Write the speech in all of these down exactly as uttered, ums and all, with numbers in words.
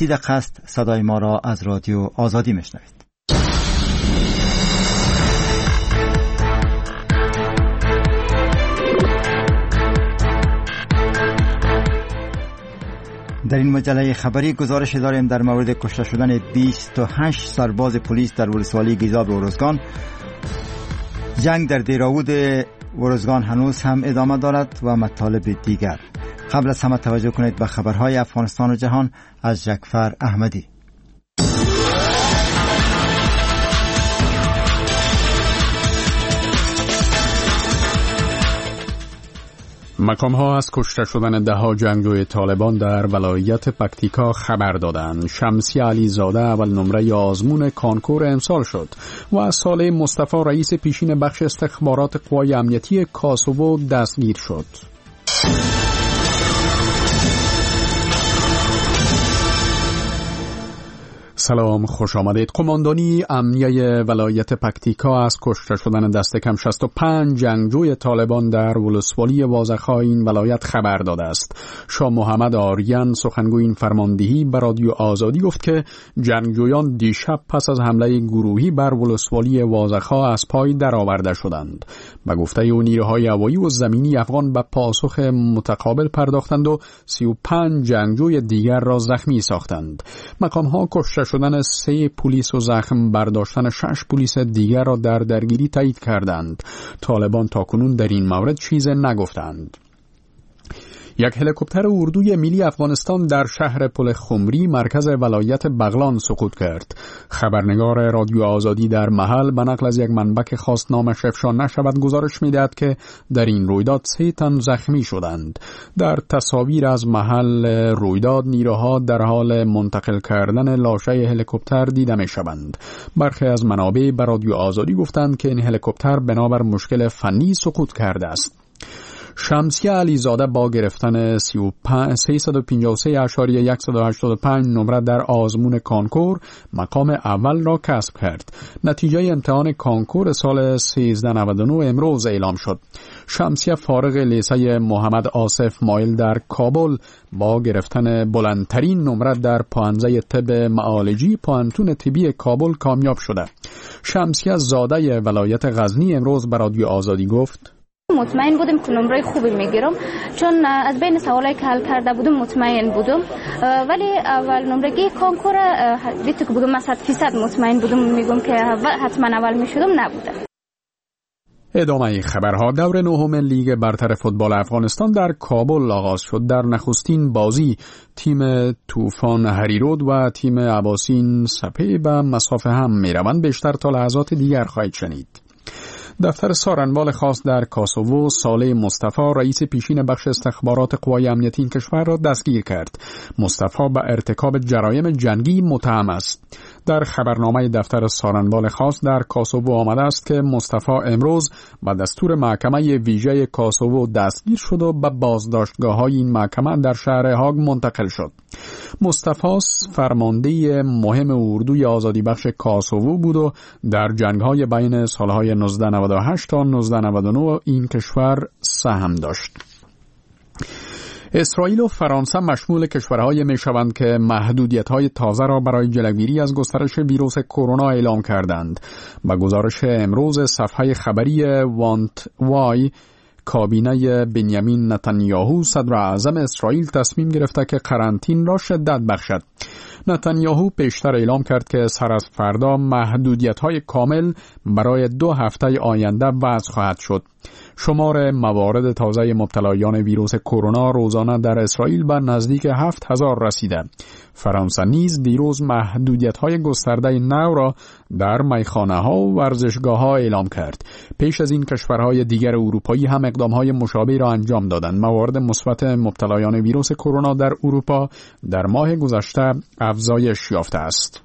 سی دقیقه است صدای ما را از رادیو آزادی میشنوید. در این مجله خبری گزارش داریم در مورد کشته شدن بیست و هشت سرباز پلیس در ولسوالی گیزاب ارزگان. جنگ در دیراود ارزگان هنوز هم ادامه دارد و مطالب دیگر. قبل از همه توجه کنید به خبرهای افغانستان و جهان از جعفر احمدی. مقام‌ها از کشته شدن ده ها جنگجوی طالبان در ولایت پکتیکا خبر دادند. شمسی علی زاده اول نمره آزمون کانکور امسال شد و از ساله مصطفی رئیس پیشین بخش استخبارات قوای امنیتی کاسوو دستگیر شد. سلام، خوش آمدید. قماندانی امنیه ولایت پکتیکا از کشته شدن دست کم شصت و پنج جنگجوی طالبان در ولسوالی وازخا این ولایت خبر داده است. شاه محمد آریان سخنگوی این فرماندهی به رادیو آزادی گفت که جنگجویان دیشب پس از حمله گروهی بر ولسوالی وازخا از پای درآورده شدند. به گفته او نیروهای هوایی و زمینی افغان به پاسخ متقابل پرداختند و سی و پنج جنگجوی دیگر را زخمی ساختند. مقام‌ها کشته شدن سه پلیس و زخم برداشتن شش پلیس دیگر را در درگیری تایید کردند. طالبان تاکنون در این مورد چیزی نگفتند. یک هلیکوپتر اردوی ملی افغانستان در شهر پل خمری مرکز ولایت بغلان سقوط کرد. خبرنگار رادیو آزادی در محل به نقل از یک منبع که خواست نامش افشا نشود گزارش می‌دهد که در این رویداد سه تن زخمی شدند. در تصاویر از محل رویداد نیروها در حال منتقل کردن لاشه هلیکوپتر دیده می‌شوند. برخی از منابع به رادیو آزادی گفتند که این هلیکوپتر بنابر مشکل فنی سقوط کرده است. شمسی علی زاده با گرفتن سیصد و پنجاه و سه اشاریه صد و هشتاد و پنج نمره در آزمون کانکور مقام اول را کسب کرد. نتیجه امتحان کانکور سال سیزده نود و نه امروز اعلام شد. شمسی فارغ لیسه محمد آصف مایل در کابل با گرفتن بلندترین نمره در پانزه طب معالجی پانتون طبی کابل کامیاب شده. شمسی از زاده ولایت غزنی امروز به رادیو آزادی گفت: مطمئن بودم که نمره خوبی میگیرم، چون از بین سوالایی که حل کرده بودم مطمئن بودم، ولی اول نمرگی کانکور دیدی که بگم صد فیصد مطمئن بودم، میگم که حتما اول میشدم، نبودم. ادامه خبرها. دور نهم لیگ برتر فوتبال افغانستان در کابل آغاز شد. در نخستین بازی تیم طوفان هریرود و تیم عباسین سپه به مسافه هم میروند. بیشتر تا لحظات دیگر خواهید شنید. دفتر سارنوال خاص در کاسوو ساله مصطفی رئیس پیشین بخش استخبارات قوای امنیتی این کشور را دستگیر کرد. مصطفی به ارتکاب جرایم جنگی متهم است. در خبرنامه دفتر سارنوال خاص در کاسوو آمده است که مصطفی امروز به دستور محکمه ویژه کاسوو دستگیر شد و به بازداشتگاه‌های این محکمه در شهر هاگ منتقل شد. مصطفی فرمانده مهم اردوی آزادی بخش کاسوو بود و در جنگ‌های بین سالهای نوزده نود و هشت تا نوزده نود و نه این کشور سهم داشت. اسرائیل و فرانسه مشمول کشورهای میشوند که محدودیت‌های تازه را برای جلوگیری از گسترش ویروس کرونا اعلام کردند. با گزارش امروز صفحه خبری وانت وای، کابینه بنیامین نتانیاهو صدر اعظم اسرائیل تصمیم گرفته که قرنطینه را شدت بخشد. نتانیاهو پیشتر اعلام کرد که سر از فردا محدودیت‌های کامل برای دو هفته آینده وضع خواهد شد. شمار موارد تازه مبتلایان ویروس کرونا روزانه در اسرائیل به نزدیک هفت هزار رسیده. فرانسه نیز دیروز محدودیت‌های گسترده نو را در میخانه‌ها و ورزشگاه‌ها اعلام کرد. پیش از این کشورهای دیگر اروپایی هم اقدام‌های مشابه را انجام دادند. موارد مثبت مبتلایان ویروس کرونا در اروپا در ماه گذشته افزایش یافته است.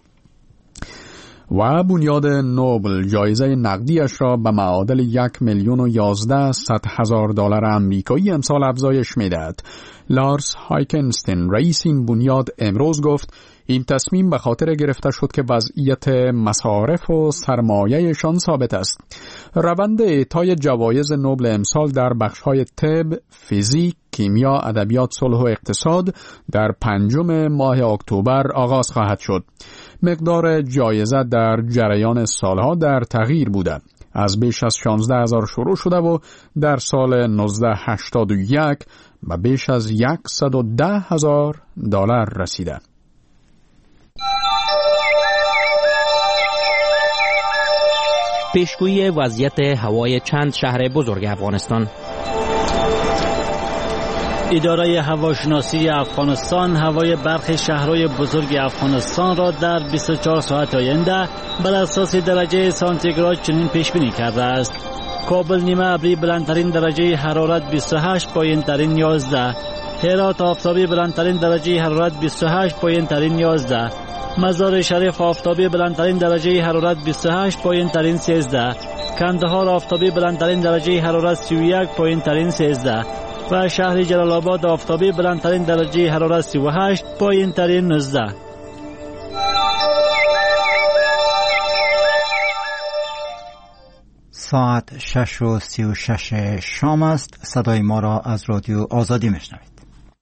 و بنیاد نوبل جایزه نقدیش را به معادل یک میلیون و یازده صد هزار دلار آمریکایی امسال افزایش می‌دهد. لارس هایکنستین رئیس این بنیاد امروز گفت این تصمیم به خاطر گرفته شد که وضعیت مصارف و سرمایه‌شان ثابت است. روند اعطای جوایز نوبل امسال در بخش‌های طب، فیزیک، کیمیا، ادبیات، صلح و اقتصاد در پنجم ماه اکتبر آغاز خواهد شد. مقدار جایزه در جریان سالها در تغییر بوده. از بیش از شانزده هزار شروع شده و در سال نوزده هشتاد و یک به بیش از صد و ده هزار دلار رسیده. پیشگویی وضعیت هوای چند شهر بزرگ افغانستان. اداره هواشناسی افغانستان هوای برخی شهرهای بزرگ افغانستان را در بیست و چهار ساعت آینده بر اساس درجه سانتیگراد چنین پیش بینی کرده است: کابل نیمه ابری بلندترین درجه حرارت بیست و هشت، پایینترین یازده. هرات آفتابی بلندترین درجه حرارت بیست و هشت، پایینترین یازده. مزار شریف آفتابی بلندترین درجه حرارت بیست و هشت، پایینترین سیزده. کندهار آفتابی بلندترین درجه حرارت سی و یک، پایینترین سیزده. و شهر جلال آباد آفتابی بلندترین درجه حرارت سی و هشت، پایینترین نوزده. ساعت شش و سی و شش شام است. صدای ما را از رادیو آزادی میشنوید.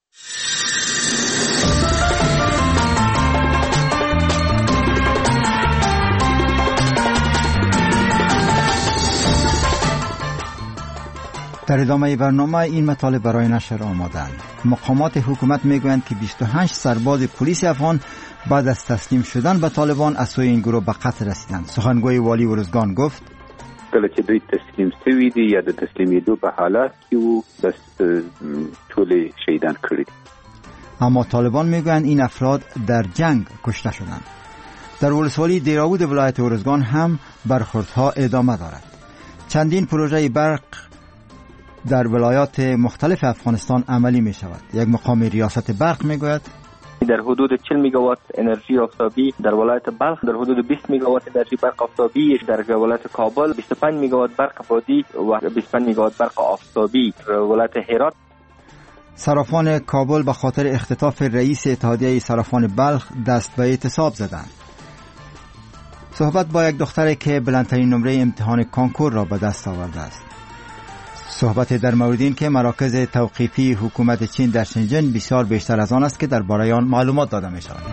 در ادامه برنامه این مطالب برای نشر آمادند. مقامات حکومت میگویند که بیست و هشت سرباز پلیس افغان بعد از تسلیم شدن به طالبان از سوی این گروه به قتل رسیدند. سخنگوی والی ارزگان گفت کله چې دوی تسلیم شوي دي یا د تسلیمېدو په حالت کې وو بس ټول شهیدان کړي. اما طالبان میگویند این افراد در جنگ کشته شدند. در ولسوالی دیراود ولایت ارزگان هم برخوردها ادامه دارد. چندین پروژه برق در ولایات مختلف افغانستان عملی می شود. یک مقام ریاست برق می گوید در حدود چهل میگاوات انرژی آفتابی در ولایت بلخ، در حدود بیست میگاوات انرژی برق آفتابی در ولایت کابل، بیست و پنج میگاوات برق بادی و بیست و پنج میگاوات برق آفتابی در ولایت هرات. صرافان کابل به خاطر اختطاف رئیس اتحادیه صرافان بلخ دست به اعتصاب زدند. صحبت با یک دختری که بلندترین نمره امتحان کانکور را به دست آورده است. صحبت در مورد این که مراکز توقیفی حکومت چین در شنژن بسیار بیشتر از آن است که درباره آن معلومات داده می شود.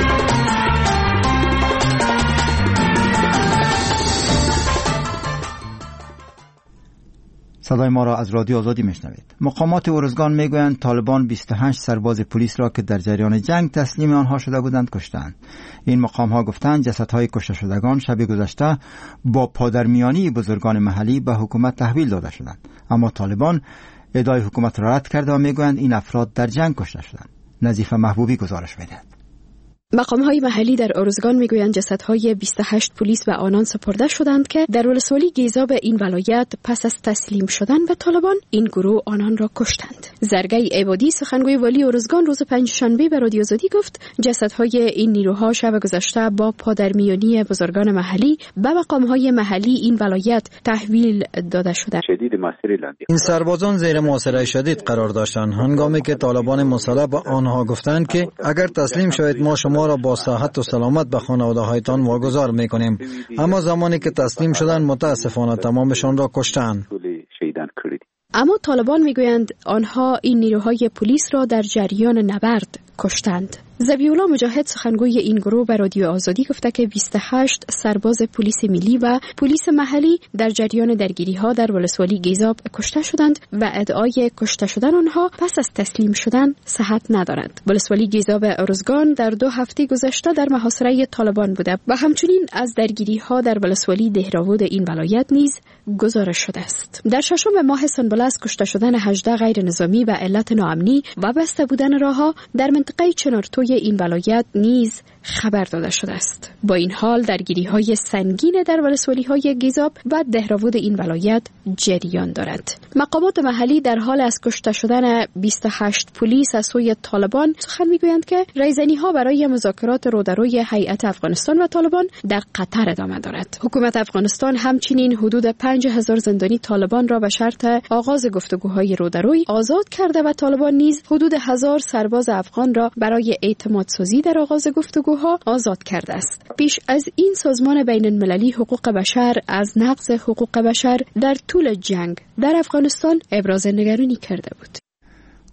صدای ما را از رادیو آزادی میشنوید. مقامات ارزگان میگویند طالبان بیست و هشت سرباز پلیس را که در جریان جنگ تسلیم آنها شده بودند کشتند. این مقام ها گفتند جسدهای کشته شدگان شب گذشته با پادرمیانی بزرگان محلی به حکومت تحویل داده شدند. اما طالبان ادعای حکومت را رد کرده و میگویند این افراد در جنگ کشته شدند. نظیفه محبوبی گزارش میدهد. مقام‌های محلی در ارزگان میگویند جسدهای بیست و هشت پلیس به آنان سپرده شدند که در ولسوالی گیزاب این ولایت پس از تسلیم شدن به طالبان این گروه آنان را کشتند. زرگی عبادی سخنگوی والی ارزگان روز پنجشنبه به رادیو آزادی گفت جسدهای این نیروها شب گذشته با پادرمیانی بزرگان محلی به مقام‌های محلی این ولایت تحویل داده شده. این سربازان زیر محاصره شدید قرار داشتند هنگامی که طالبان مسلح به آنها گفتند که اگر تسلیم شوید ما شما را با صحت و سلامت به خانواده‌هایتان واگذار می‌کنیم. اما زمانی که تسلیم شدند متاسفانه تمامشان را کشتند. اما طالبان میگویند آنها این نیروهای پلیس را در جریان نبرد کشتند. ذبیح‌الله مجاهد سخنگوی این گروه به رادیو آزادی گفته که بیست و هشت سرباز پلیس ملی و پلیس محلی در جریان درگیری‌ها در ولسوالی گیزاب کشته شدند و ادعای کشته شدن آنها پس از تسلیم شدن صحت ندارد. ولسوالی گیزاب ارزگان در دو هفته گذشته در محاصره طالبان بوده و همچنین از درگیری‌ها در ولسوالی دهراود این ولایت نیز گزارش شده است. در ششم ماه سنبله از کشته شدن هجده غیر نظامی و علت ناامنی و بسته بودن راه‌ها در منطقه چنارتوی این ولایت نیز خبر داده شده است. با این حال درگیری‌های سنگین در ولسوالی‌های گیزاب و دهراود این ولایت جریان دارد. مقامات محلی در حال از کشته شدن بیست و هشت پلیس از سوی طالبان سخن می‌گویند که رایزنی‌ها برای مذاکرات رودروی هیئت افغانستان و طالبان در قطر ادامه دارد. حکومت افغانستان همچنین حدود پنج هزار زندانی طالبان را به شرط آغاز گفتگوهای رودروی آزاد کرده و طالبان نیز حدود هزار سرباز افغان را برای اعتماد سازی در آغاز گفتگوها آزاد کرده است. پیش از این سازمان بین المللی حقوق بشر از نقض حقوق بشر در طول جنگ در افغانستان ابراز نگرانی کرده بود.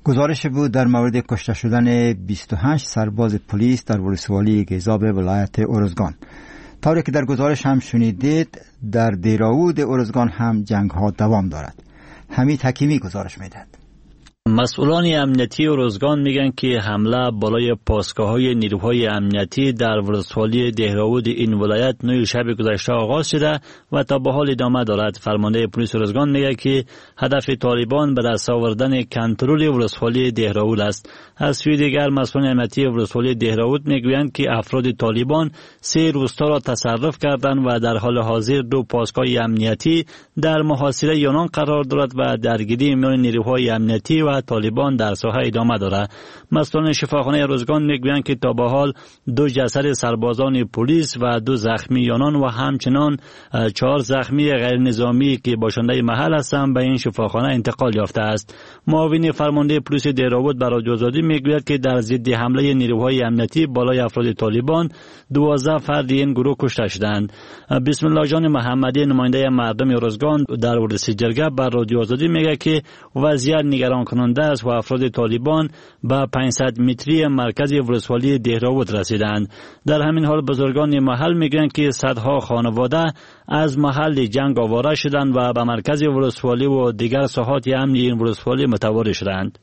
گزارش بود در مورد کشته شدن بیست و هشت سرباز پلیس در ولسوالی گیزاب ولایت ارزگان. طوری که در گزارش هم شنیدید در دیراود ارزگان هم جنگ ها دوام دارد. حمید حکیمی گزارش میدهد. مسئولان امنیتی ارزگان میگن که حمله بالای پاسگاه‌های نیروهای امنیتی در ولسوالی دهراود این ولایت نوی شب گذشته آغاز شده و تا به حال ادامه دارد. فرمانده پلیس ارزگان میگه که هدف طالبان به دست آوردن کنترل ولسوالی دهراود است. از سوی دیگر مسئولان امنیتی ولسوالی دهراود میگویند که افراد طالبان سه روستا را تصرف کردند و در حال حاضر دو پاسگاه امنیتی در محاصره آنان قرار دارد و درگیری میان نیروهای امنیتی و طالبان در ساحه ادامه دارد. مسئولان شفاخانه ارزگان میگویند که تا به حال دو جسد سربازان پلیس و دو زخمی آنان و همچنان چهار زخمی غیر نظامی که باشنده محل هستند به این شفاخانه انتقال یافته است. معاون فرمانده پلیس دهراود به رادیو آزادی میگوید که در ضد حمله نیروهای امنیتی بالای افراد طالبان دوازده فرد این گروه کشته شدند. بسم الله جان محمدی نماینده مردم ارزگان در ورسی جرگه به رادیو آزادی میگه که وضعیت نگران کننده است و افراد طالبان به پانصد متری مرکز ولسوالی دهراود رسیدند. در همین حال بزرگان محل میگویند که صدها خانواده از محل جنگ آواره شدند و به مرکز ولسوالی و دیگر ساحات امنی این ولسوالی متواری شدند.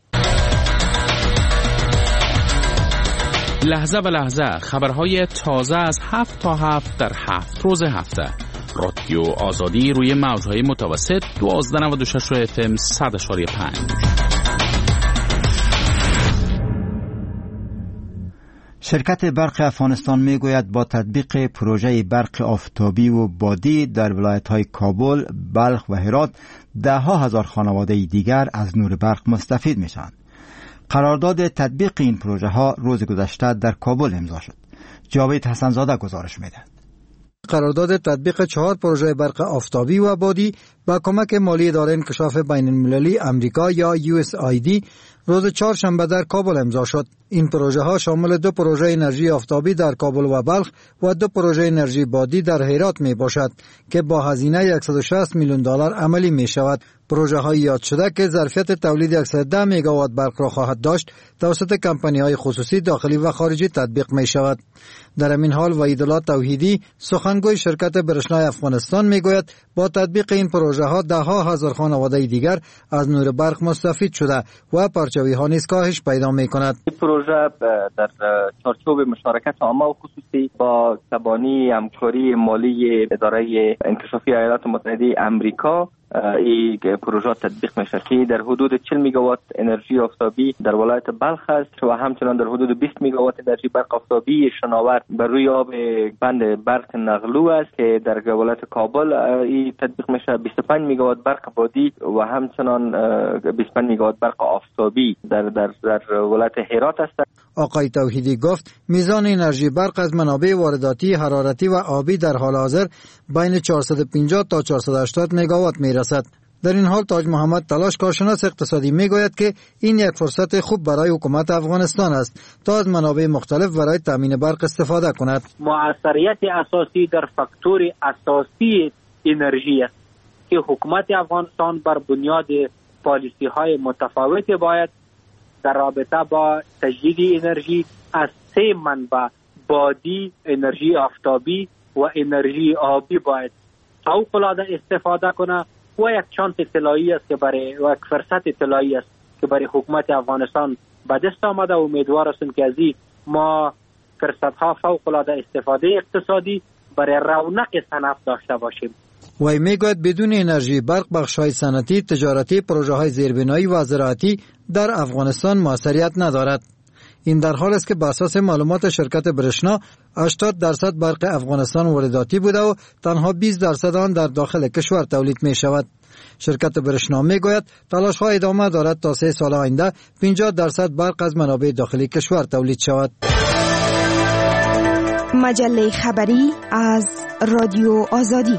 لحظه به لحظه خبرهای تازه از هفت تا هفت در هفت روز هفته. رادیو آزادی روی موجهای متوسط دوازده نود و شش اف ام صد اشاری پنج. شرکت برق افغانستان میگوید با تطبیق پروژه برق آفتابی و بادی در ولایت‌های کابل، بلخ و هرات ده ها هزار خانواده دیگر از نور برق مستفید میشوند. قرارداد تطبیق این پروژه ها روز گذشته در کابل امضا شد. جاوید حسنزاده گزارش میدهد. قرارداد تطبیق چهار پروژه برق آفتابی و بادی با کمک مالی اداره انکشاف بین المللی امریکا یا یو اس آی دی روز چهارشنبه در کابل امضا شد. این پروژه ها شامل دو پروژه انرژی آفتابی در کابل و بلخ و دو پروژه انرژی بادی در هرات می باشد که با هزینه صد و شصت میلیون دلار عملی می شود. پروژه های یاد شده که ظرفیت تولید صد و ده مگاوات برق را خواهد داشت توسط کمپانی های خصوصی داخلی و خارجی تطبیق می شود. در این حال وحیدالله توحیدی سخنگوی شرکت برشنای افغانستان می گوید با تطبیق این پروژه ها ده ها هزار خانواده دیگر از نور برق مستفید شده و پرچوی ها نیز کاهش پیدا می کند. این پروژه در چارچوب مشارکت عامه و خصوصی با تبانی همکاری مالی اداره انکشافی ایالات متحده امریکا این پروژه تطبیق میشه که در حدود چهل مگاوات انرژی آفتابی در ولایت بلخ است و همچنان در حدود بیست مگاوات انرژی برق آفتابی شناور بر روی آب بند برق نغلو است که در ولایت کابل این تطبیق میشه. بیست و پنج مگاوات برق بادی و همچنان بیست و پنج مگاوات برق آفتابی در در در ولایت هرات است. آقای توحیدی گفت میزان انرژی برق از منابع وارداتی حرارتی و آبی در حال حاضر بین چهارصد و پنجاه تا چهارصد و هشتاد مگاوات میرسد. در این حال تاج محمد تلاش کارشناس اقتصادی میگوید که این یک فرصت خوب برای حکومت افغانستان است تا از منابع مختلف برای تامین برق استفاده کند. موثریت اساسی در فاکتور اساسی انرژی است که حکومت افغانستان بر بنیاد پالیسی های متفاوت باید در رابطه با تجدید انرژی از سه منبع بادی، انرژی آفتابی و انرژی آبی باید فوق‌العاده استفاده کنه و یک چانس طلایی است که برای و یک فرصت طلایی است که برای حکومت افغانستان به دست آمده و امیدوار هستیم که از این ما فرصت‌ها فوق‌العاده استفاده اقتصادی برای رونق صنعت داشته باشیم. وی میگوید بدون انرژی برق بخش‌های صنعتی، تجارتی، پروژه‌های زیربنایی و زراعتی در افغانستان موثریت ندارد. این در حال است که بر اساس معلومات شرکت برشنا هشتاد درصد برق افغانستان وارداتی بوده و تنها بیست درصد آن در داخل کشور تولید می شود. شرکت برشنا می گوید تلاش ها ادامه دارد تا سه سال آینده پنجاه درصد برق از منابع داخلی کشور تولید شود. مجله خبری از رادیو آزادی.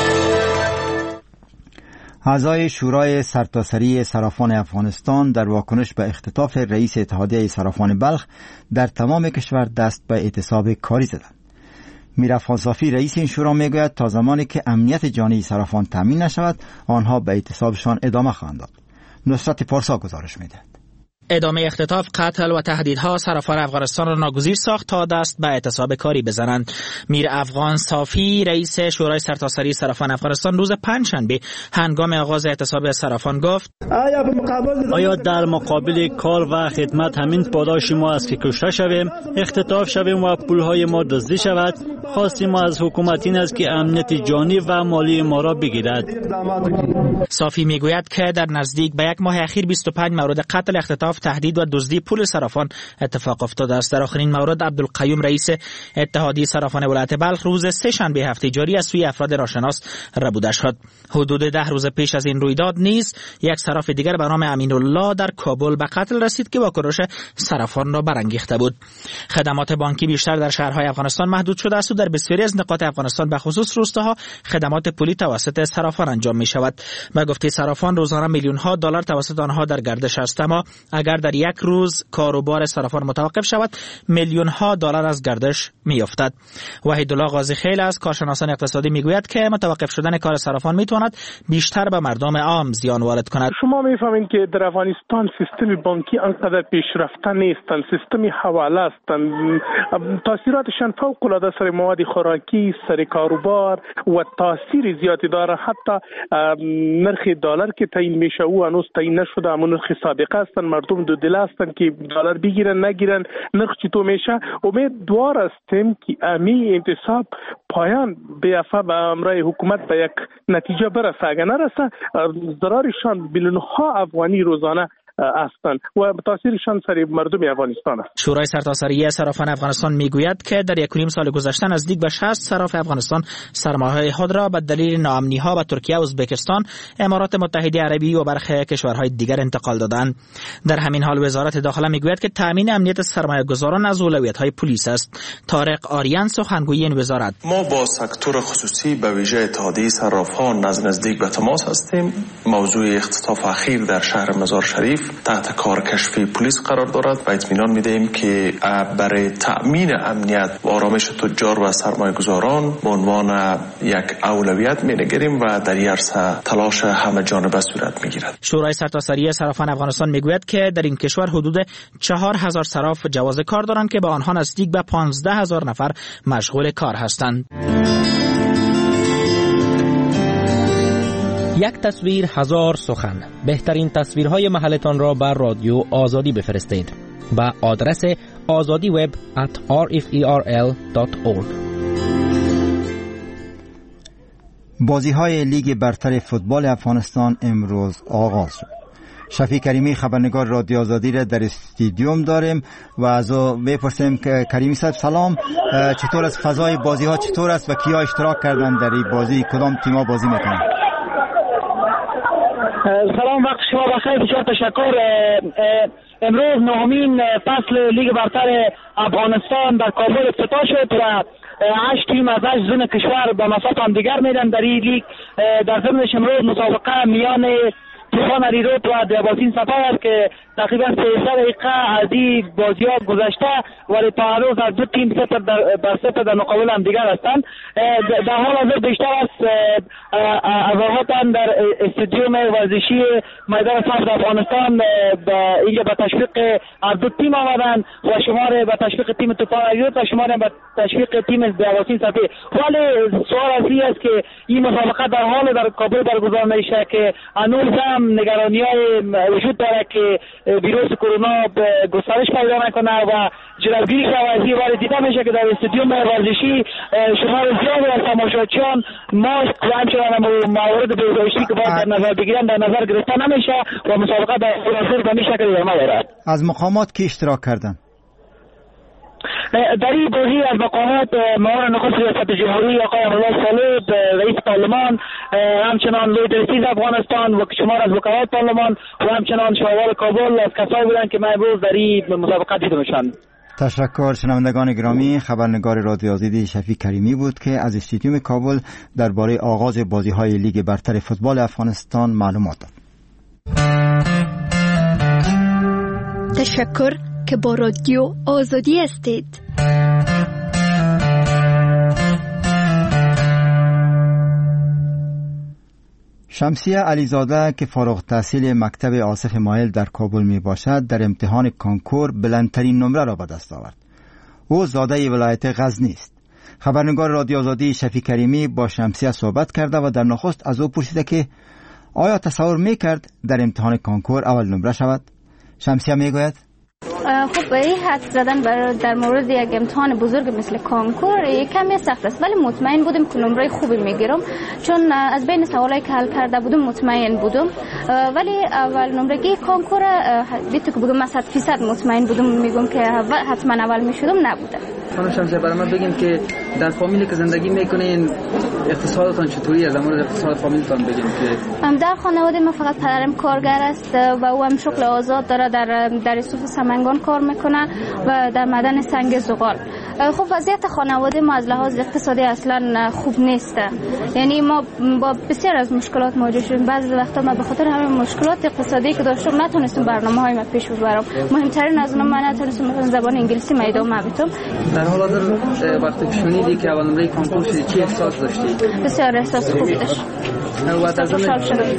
اعضای شورای سرتاسری صرافان افغانستان در واکنش به اختطاف رئیس اتحادیه صرافان بلخ در تمام کشور دست به اعتصاب کاری زدند. میرافخان صافی رئیس این شورا میگوید تا زمانی که امنیت جانی صرافان تامین نشود آنها به اعتصابشان ادامه خواهند داد. نصرت پارسا گزارش میدهد. ادامه اختطاف، قتل و تهدیدها سرافان افغانستان را ناگزیر ساخت تا دست به اعتصاب کاری بزنند. میر افغان صافی رئیس شورای سرتاسری سرافان افغانستان روز پنجشنبه هنگام آغاز اعتصاب سرافان گفت: آیا در مقابل کار و خدمت همین پاداش ما است که کشته شویم، اختطاف شویم و پولهای ما دزدی شود؟ خواستیم ما از حکومت این است که امنیت جانی و مالی ما را بگیرد. صافی میگوید که در نزدیک به یک ماه اخیر بیست و پنج مورد قتل، اختطاف، تهدید و دزدی پول صرافان اتفاق افتاده است. در آخرین مورد عبدالقیوم رئیس اتحادیه صرافان ولایت بلخ روز سه شنبه هفته جاری از سوی افراد راشناس ربوده شد. حدود ده روز پیش از این رویداد نیز یک صراف دیگر به نام امین الله در کابل به قتل رسید که واکنش صرافان را برانگیخته بود. خدمات بانکی بیشتر در شهرهای افغانستان محدود شده است و در بسیاری از نقاط افغانستان به خصوص روستاها خدمات پولی توسط صرافان انجام می شود. به گفته صرافان روزانه میلیون ها دلار توسط آنها در گردش است، اما اگر در یک روز کاروبار صرافان متوقف شود میلیون ها دلار از گردش می افتد. وحیدالله قاضی خیل از کارشناسان اقتصادی میگوید که متوقف شدن کار صرافان میتواند بیشتر به مردم عام زیان وارد کند. شما میفهمید که در افغانستان سیستم بانکی انقدر پیشرفته نیستن، سیستم حواله هستن، تاثیراتشان فوق العاده سر مواد خوراکی، سر کاروبار و تاثیر زیادی داره. حتی نرخ دلار که تعیین میشه او هنوز تعیین نشده، همون نرخ سابقه هستن. مردم دو دل هستن که دلار بگیرن نگیرن، نرخ چطور میشه. امیدوار هستیم که امی انتصاب پایان بیافته به امرای حکومت به یک نتیجه برسه. اگر نرسه ضررشان میلیون ها افغانی روزانه هستند و تاثیرشان سر مردم افغانستان است. شورای سرتاسری صرافان افغانستان میگوید که در یک و نیم سال گذشته نزدیک به شصت صراف افغانستان سرمایه‌های خود را به دلیل ناامنی‌ها به ترکیه، ازبکستان، امارات متحده عربی و برخی کشورهای دیگر انتقال دادند. در همین حال وزارت داخله میگوید که تامین امنیت سرمایه‌گذاران از اولویت‌های پلیس است. طارق آریان سخنگوی این وزارت: ما با سکتور خصوصی به ویژه اتحادیه صرافان از نزدیک به تماس هستیم. موضوع اختطاف اخیر در شهر مزار شریف تحت کار کشفی پلیس قرار دارد و اطمینان میدهیم که برای تأمین امنیت و آرامش تجار و سرمایه‌گذاران به عنوان یک اولویت می‌نگریم و در این عرصه تلاش همه جانبه صورت میگیرد. شورای سرتاسری صرافان افغانستان میگوید که در این کشور حدود چهار هزار صراف جواز کار دارند که به آنها نزدیک به پانزده هزار نفر مشغول کار هستند. یک تصویر هزار سخن. بهترین تصویرهای محلتان را بر رادیو آزادی بفرستید با آدرس آزادی وب ات آر اف ای آر ال دات اورگ. بازی‌های لیگ برتر فوتبال افغانستان امروز آغاز شد. شفیق کریمی خبرنگار رادیو آزادی را در استادیوم داریم و از او بپرسیم که کریمی صاحب سلام، چطور است فضای بازی‌ها، چطور است و کیا اشتراک کردن در این بازی، کدام تیم‌ها بازی می‌کنند؟ سلام، وقت شما بخیر. بسیار تشکر. امروز نهمین فصل لیگ برتر افغانستان در کابل افتتاح شد و هشت تیم از هشت زون کشور به مسابقه هم دیگر میدن در این لیگ. در ضمنش امروز مسابقه میان طوفان علیرود و دیاباسین صفا است که تقریبا سیصد دقیقه از این بازی ها گذشته ولی تا هنوز از دو تیم صفر بر صفر در مقابل هم دیگر هستند. در حال حاضر بیشتر از اضافات در استادیوم ورزشی میدان سبز افغانستان اینجا به تشویق از دو تیم آمدن و شمار به تشویق تیم طوفان علیرود و شمار به تشویق تیم دیاباسین صفا. ولی سوال اصلی است که این مسابقه در حال در کابل برگزار میشه که هنوز هم نگرانی‌های وجود داره که ویروس کرونا گسترش پیدا نکنه و جلوگیری شود. ولی دیده میشه که در استادیوم ورزشی شمار زیادی از تماشاچیان ماسک و همچنین موارد بهداشتی که باید در نظر بگیرن در نظر گرفته نمیشه و مسابقه در حال به این شکل ادامه دارد. از مقامات کی اشتراک کردن؟ در این بازی از مقامات معاون نخست ریاست جمهوری آقای امرالله صالح، رئیس پارلمان، همچنان لوی درسیز افغانستان و شمار از وکلای پارلمان و همچنان شاور کابل از کسایی بودند که امروز در این مسابقه دیده میشن. تشکر. شنوندگان گرامی، خبرنگار رادیو آزادی شفیق کریمی بود که از استادیوم کابل درباره آغاز بازی‌های لیگ برتر فوتبال افغانستان معلومات داد. تشکر که با رادیو آزادی هستید. شمسیه علیزاده که فارغ التحصیل مکتب آصف مایل در کابل می باشد در امتحان کانکور بلندترین نمره را به دست آورد. او زاده ولایت غزنی است. خبرنگار رادیو آزادی شفیع کریمی با شمسیه صحبت کرده و در نخست از او پرسیده که آیا تصور می کرد در امتحان کانکور اول نمره شود؟ شمسیه می گوید خب این حد زدن در مورد یک امتحان بزرگ مثل کانکور کمی سخت است، ولی مطمئن بودم که نمره خوبی میگیرم، چون از بین سوالایی که حل کرده بودم مطمئن بودم. ولی اول نمرگی کانکور بیتو که بگم صد فیصد مطمئن بودم، میگم که حتما اول میشدم، نبوده. خانم شمسیه برای من بگین که در فامیلی که زندگی میکنین اقتصادتان چطوری است؟ در مورد اقتصاد فامیلتان بگین. که در خانواده ما فقط پدرم کارگر است و او هم شغل آزاد داره، در در صوف سمنگان کار میکنه و در معدن سنگ زغال. خب وضعیت خانواده ما از لحاظ اقتصادی اصلا خوب نیست، یعنی ما با بسیار از مشکلات مواجه شدیم. بعضی وقتا ما به خاطر همین مشکلات اقتصادی که داشتم نتونستم برنامه‌های ما پیش ببرم. مهمترین از اونها من نتونستم مثلا زبان انگلیسی ما ادامه بدم. در حال حاضر وقتی که شنیدی که اول نمره کانکور شدی چی احساس داشتی؟ بسیار احساس خوب داشت. و در ضمن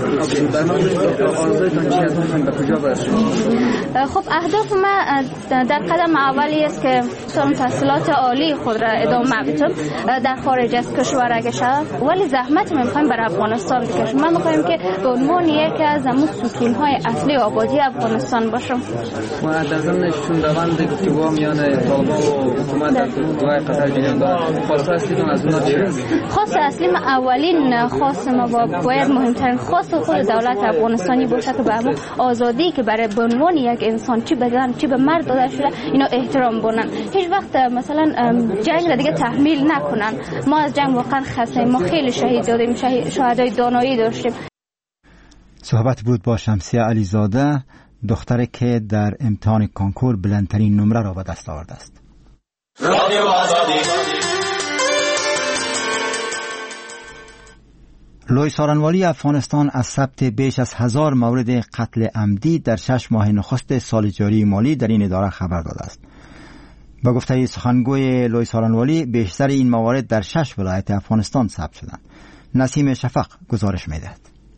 آرزویتان چی است؟ به کجا برسید؟ خب اهداف ما در قدم اولی است که تحصیلات عالی خود را ادامه بدم در خارج از کشور اگه شود، ولی زحمت ما می‌خوایم برای افغانستان بکشیم. ما می‌خوایم که به عنوان یکی از همون ستون‌های اصلی آبادی افغانستان باشم. و در ضمن چون روند گفتگوها میان طالبان و حکومت در گفتگوهای قطر جریان دارد، خاص اصلیتون از اونها چی است؟ خاص اصلی ما اولین خاص ما باید مهمترین خاص خود دولت افغانستانی باشه که به همون آزادی که برای به عنوان یک انسان چی به زن چی به مرد داده شده اینو احترام کنن. هیچ وقت مثلا جنگ را دیگه تحمیل نکنن. ما از جنگ واقعا خسته‌ایم، ما خیلی شهید دادیم، شهدای دانایی داشتیم. صحبت بود با شمسیه علیزاده، دختری که در امتحان کانکور بلندترین نمره را به دست آورده است. رادیو آزادی. لوی سارنوالی افغانستان از ثبت بیش از هزار مورد قتل عمدی در شش ماه نخست سال جاری مالی در این اداره خبر داده است. با گفته سخنگوی لوی سارنوالی بیشتر این موارد در شش ولایت افغانستان ثبت شدند. نسیم شفق گزارش می‌دهد.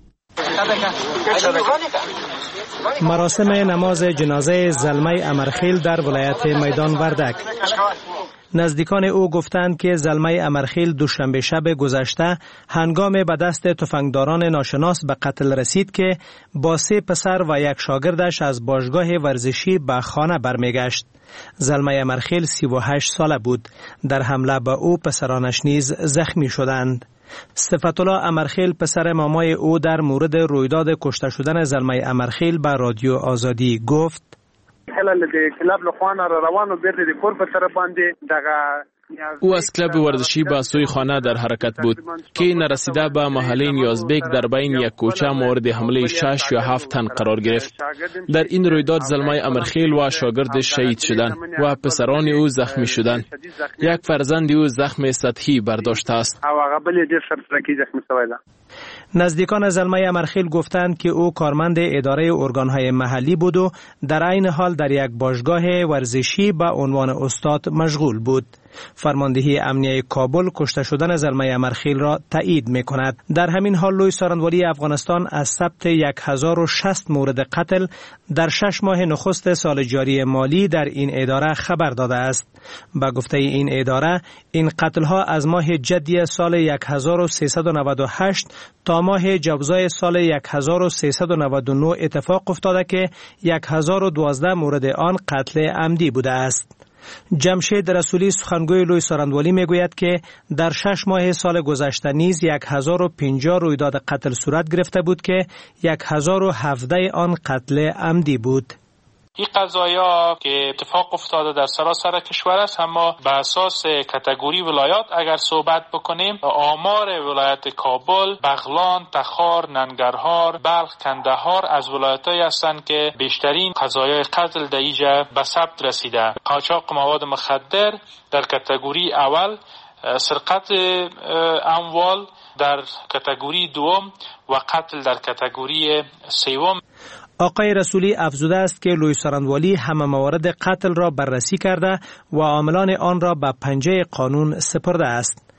مراسم نماز جنازه زلمه امرخیل در ولایت میدان وردک. نزدیکان او گفتند که زلمه امرخیل دوشنبه شب گذشته هنگام به دست تفنگداران ناشناس به قتل رسید که با سه پسر و یک شاگردش از باشگاه ورزشی به خانه برمیگشت. زلمه امرخیل سی و هشت ساله بود. در حمله به او پسرانش نیز زخمی شدند. صفت الله امرخیل پسر مامای او در مورد رویداد کشته شدن زلمه امرخیل به رادیو آزادی گفت: او از کلب ورزشی به سوی خانه در حرکت بود که نرسیده به محله نیازبیک در بین یک کوچه مورد حمله شش یا هفت تن قرار گرفت. در این رویداد زلمه امرخیل و شاگردش شهید شدند و پسران او زخمی شدند. یک فرزند او زخم سطحی برداشته است. نزدیکان زلمه امرخیل گفتند که او کارمند اداره ارگانهای محلی بود و در عین حال در یک باشگاه ورزشی به عنوان استاد مشغول بود. فرماندهی امنیه کابل کشته شدن زلمه امرخیل را تایید می کند. در همین حال لوی سارنوالی افغانستان از ثبت هزار و شصت مورد قتل در شش ماه نخست سال جاری مالی در این اداره خبر داده است. با گفته این اداره این قتل ها از ماه جدی سال هزار و سیصد و نود و هشت تا ماه جوزای سال هزار و سیصد و نود و نه اتفاق افتاده که هزار و دوازده مورد آن قتل عمدی بوده است. جمشید رسولی سخنگوی لوی سارنوالی میگوید که در شش ماه سال گذشته نیز هزار و پنجاه رویداد قتل صورت گرفته بود که هزار و هفده آن قتل عمدی بود. این قضایا که اتفاق افتاده در سراسر کشور است، اما به اساس کاتگوری ولایات اگر صحبت بکنیم، آمار ولایت کابل، بغلان، تخار، ننگرهار، بلخ، کندهار از ولایت‌هایی هستند که بیشترین قضایای قتل در اینجا به ثبت رسیده. قاچاق مواد مخدر در کاتگوری اول، سرقت اموال در کاتگوری دوم و قتل در کاتگوری سوم. آقای رسولی افزوده است که لوی سارنوالی همه موارد قتل را بررسی کرده و عاملان آن را به پنجه قانون سپرده است.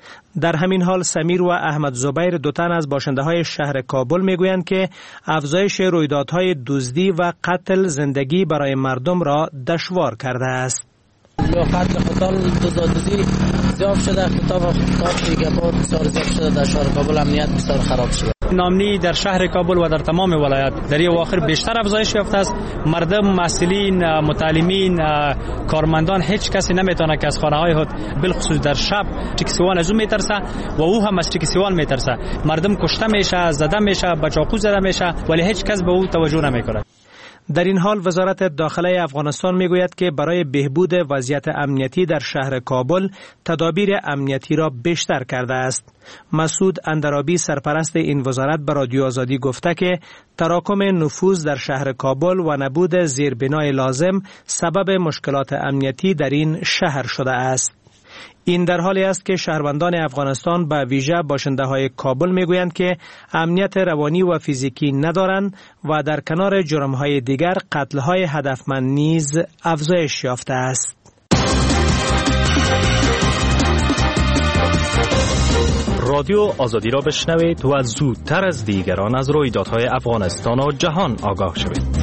در همین حال سمیر و احمد زبیر دو تن از باشنده های شهر کابل میگویند که افزایش رویدادهای دزدی و قتل زندگی برای مردم را دشوار کرده است. یا قتل قتال دزدی زیاد شده، خطاب خطاب دیگه با بسیار زیاد شده در شهر کابل، امنیت بسیار خراب شده. نامنی در شهر کابل و در تمام ولایت در این اواخر بیشتر افزایش یافته است. مردم، مسئولین، متعلمین، کارمندان، هیچ کسی نمیتونه که از خانه های خود بالخصوص در شب تکسیوان از اون میترسه و او هم از تکسیوان میترسه. مردم کشته میشه، زده میشه، با چاقو زده میشه، ولی هیچ کس به او توجه نمیکنه. در این حال وزارت داخله افغانستان میگوید که برای بهبود وضعیت امنیتی در شهر کابل تدابیر امنیتی را بیشتر کرده است. مسعود اندرابی سرپرست این وزارت به رادیو آزادی گفته که تراکم نفوذ در شهر کابل و نبود زیربنای لازم سبب مشکلات امنیتی در این شهر شده است. این در حالی است که شهروندان افغانستان به ویژه باشنده های کابل میگویند که امنیت روانی و فیزیکی ندارند و در کنار جرم های دیگر قتل های هدفمند نیز افزایش یافته است. رادیو آزادی را بشنوید و زودتر از دیگران از رویدادهای افغانستان و جهان آگاه شوید.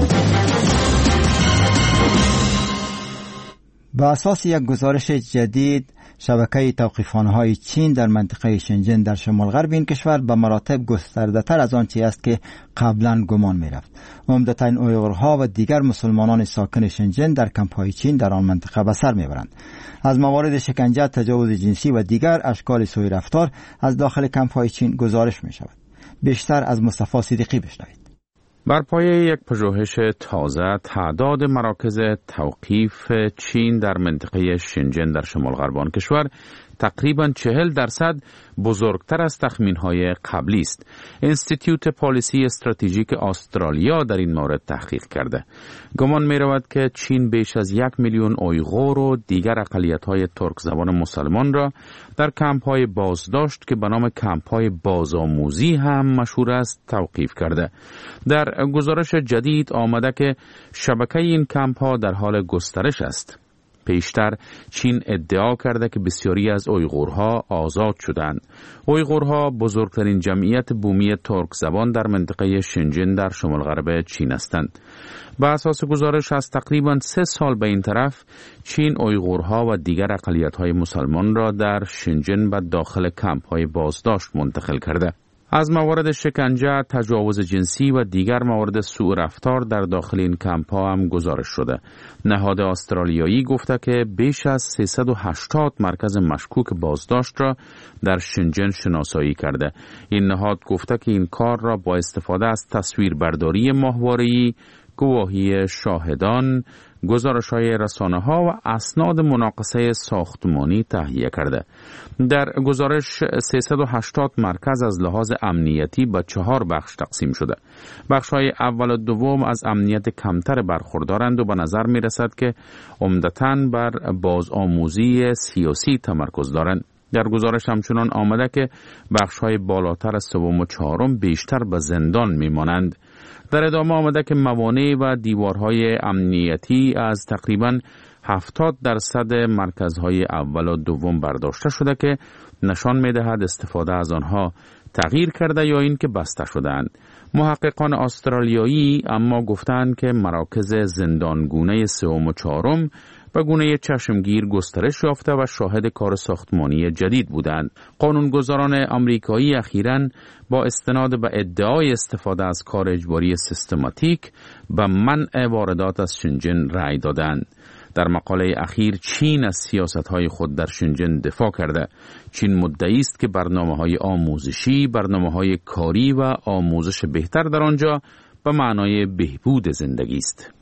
با اساس یک گزارش جدید، شبکه توقیفخانه‌های چین در منطقه شنجن در شمال غرب این کشور به مراتب گسترده‌تر از آنچه است که قبلا گمان می‌رفت. عمدتاً اویغورها و دیگر مسلمانان ساکن شنجن در کمپ‌های چین در آن منطقه به سر می‌برند. از موارد شکنجه، تجاوز جنسی و دیگر اشکال سوء رفتار از داخل کمپ‌های چین گزارش می‌شود. بیشتر از مصطفی صدیقی بشنوید. بر پایه یک پژوهش تازه، تعداد مراکز توقیف چین در منطقه شنجن در شمال غرب کشور تقریباً چهل درصد بزرگتر از تخمین‌های قبلی است. انستیتیوت پالیسی استراتژیک استرالیا در این مورد تحقیق کرده. گمان می‌رود که چین بیش از یک میلیون اویغور و دیگر اقلیت‌های ترک زبان مسلمان را در کمپ‌های بازداشت که به نام کمپ‌های بازآموزی هم مشهور است توقیف کرده. در گزارش جدید آمده که شبکه این کمپ‌ها در حال گسترش است. پیشتر چین ادعا کرده که بسیاری از اویغورها آزاد شدند. اویغورها بزرگترین جمعیت بومی ترک زبان در منطقه شنجن در شمال غرب چین هستند. به اساس گزارش از تقریباً سه سال به این طرف، چین اویغورها و دیگر اقلیت‌های مسلمان را در شنجن به داخل کمپ‌های بازداشت منتقل کرده. از موارد شکنجه، تجاوز جنسی و دیگر موارد سوء رفتار در داخل این کمپ‌ها هم گزارش شده. نهاد استرالیایی گفته که بیش از سیصد و هشتاد مرکز مشکوک بازداشت را در شنجن شناسایی کرده. این نهاد گفته که این کار را با استفاده از تصویربرداری ماهواره‌ای، گواهی شاهدان، گزارش‌های رسانه‌ها و اسناد مناقصه ساختمانی تهیه کرده. در گزارش سیصد و هشتاد مرکز از لحاظ امنیتی به چهار بخش تقسیم شده. بخش‌های اول و دوم از امنیت کمتر برخوردارند و به نظر می‌رسد که عمدتاً بر بازآموزی سیاسی تمرکز دارند. در گزارش همچنان آمده که بخش‌های بالاتر از سوم و چهارم بیشتر به زندان می‌مانند. در ادامه آمده که موانع و دیوارهای امنیتی از تقریباً هفتاد درصد مرکزهای اول و دوم برداشته شده که نشان می‌دهد استفاده از آنها تغییر کرده یا اینکه بسته شده‌اند. محققان استرالیایی اما گفتند که مراکز زندانگونه سوم و چهارم به گونه چشمگیر گسترش یافته و شاهد کار ساختمانی جدید بودند. قانونگذاران آمریکایی اخیراً با استناد به ادعای استفاده از کار اجباری سیستماتیک به منع واردات از شنجن رأی دادند. در مقاله اخیر چین از سیاست‌های خود در شنجن دفاع کرده. چین مدعی است که برنامه‌های آموزشی، برنامه‌های کاری و آموزش بهتر در آنجا به معنای بهبود زندگی است.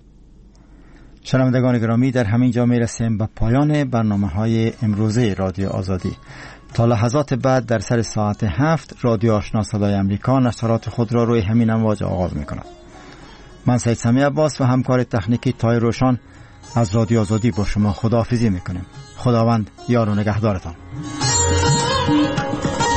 شنوندگان گرامی، در همین جا میرسیم به پایان برنامه‌های امروزه رادیو آزادی. تا لحظات بعد در سر ساعت هفت رادیو آشنا صدای امریکا نشرات خود را روی همین امواج آغاز می‌کند. من سید سمیع عباس و همکار تکنیکی تای روشان از رادیو آزادی با شما خداحافظی می‌کنیم. خداوند یار و نگهدارتان.